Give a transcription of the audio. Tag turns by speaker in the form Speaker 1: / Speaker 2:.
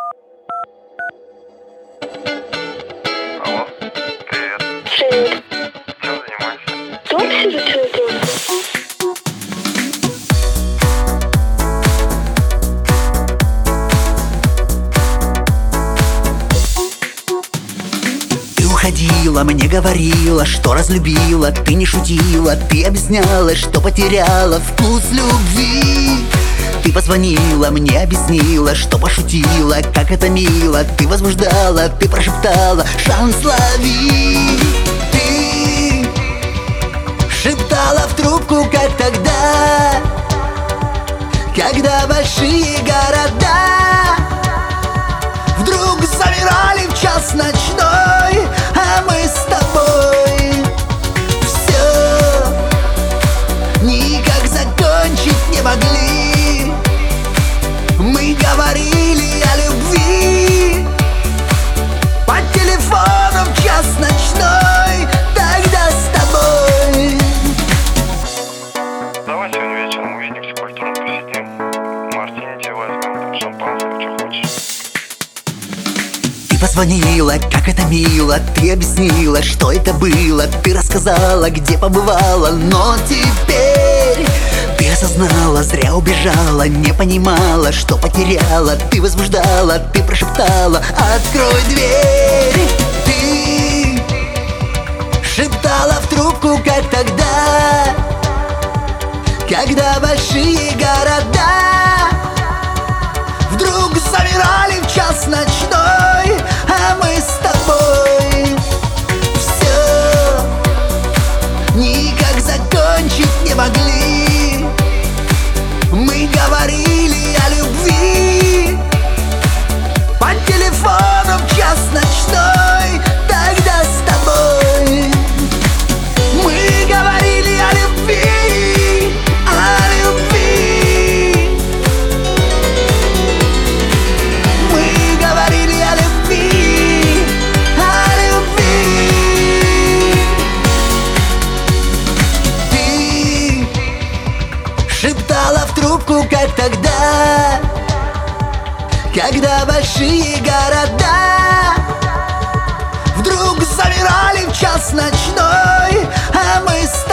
Speaker 1: Алло, привет.
Speaker 2: Привет.
Speaker 1: Чем занимаешься?
Speaker 2: Дома сижу, что делаю?
Speaker 3: Ты уходила, мне говорила, что разлюбила. Ты не шутила, ты объясняла, что потеряла вкус любви. Ты позвонила, мне объяснила, что пошутила, как это мило. Ты возбуждала, ты прошептала: шанс лови. Ты шептала в трубку, как тогда, когда большие города вдруг замирали в час ночной, а мы с тобой все никак закончить не могли. Мы говорили о любви по телефону в час ночной, тогда с тобой.
Speaker 1: Давай сегодня вечером увидимся, культурно посидим. Мартини тебе возьмем, там шампанское, что хочешь.
Speaker 3: Ты позвонила, как это мило. Ты объяснила, что это было. Ты рассказала, где побывала. Но теперь ты осознала, зря убежала. Не понимала, что потеряла. Ты возбуждала, ты прошептала: открой дверь. Ты шептала в трубку, как тогда, когда большие города вдруг замирали в час ночной, а мы с тобой все никак закончить не могли. Мы говорили о любви по телефону в час ночной, тогда с тобой. Мы говорили о любви, о любви. Мы говорили о любви, о любви. Ты шептала в трубку, как тогда, когда большие города вдруг замирали в час ночной, а мы с тобой